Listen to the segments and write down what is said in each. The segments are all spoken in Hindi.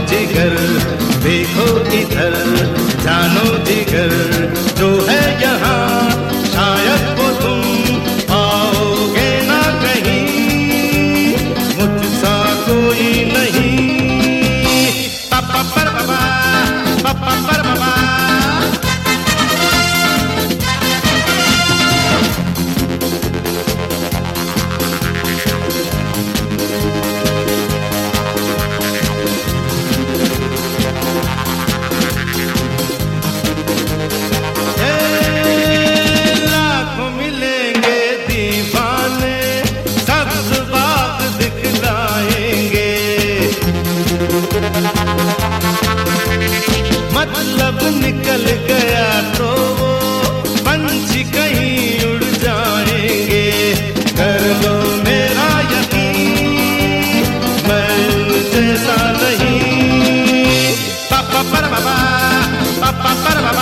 जिगर, देखो इधर जानो जिगर, जो है यहाँ शायद वो तुम पाओगे ना कहीं, मुझसा कोई नहीं। पापा पर बाबा, पापा पर बाबा। मतलब निकल गया तो वो पंछी कहीं उड़ जाएंगे, कर लो मेरा यकीन मैं जैसा नहीं। पापा पर बाबा, पापा पर बाबा।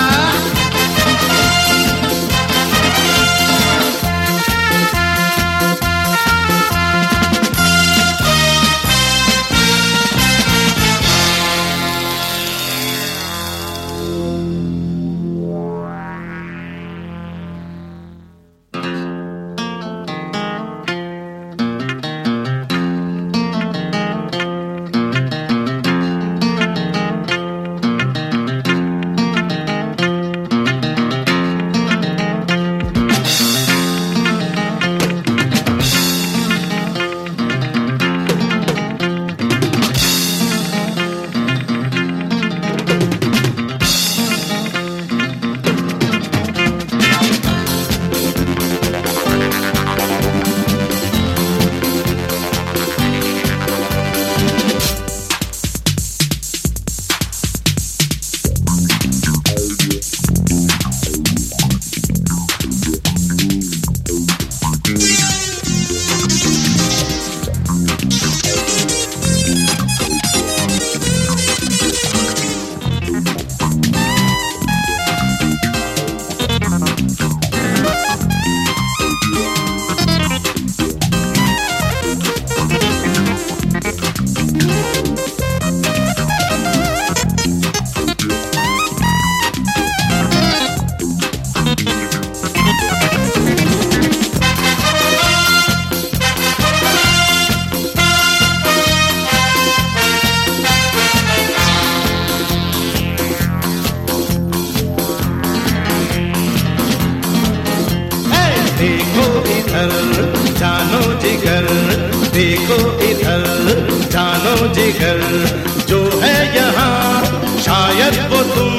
देखो इधर जानो जिगर, देखो इधर जानो जिगर, जो है यहाँ शायद वो तुम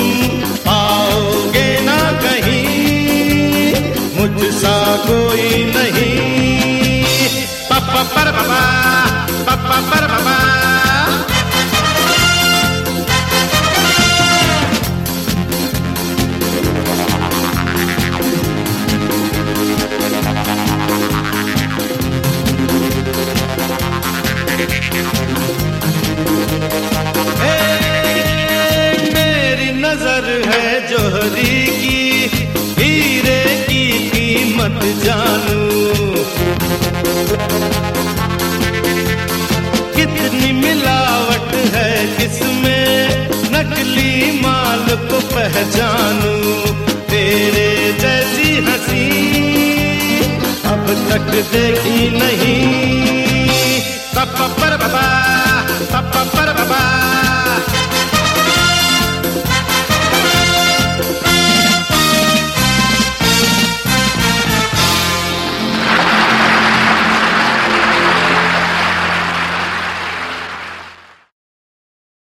पाओगे ना कहीं, मुझसा कोई नहीं। पापा पर बाबा, पापा पर बाबा। मेरी नजर है जोहरी की, हीरे की कीमत जानू, कितनी मिलावट है किसमें, नकली माल को पहचानू, तेरे जैसी हंसी अब तक देखी नहीं।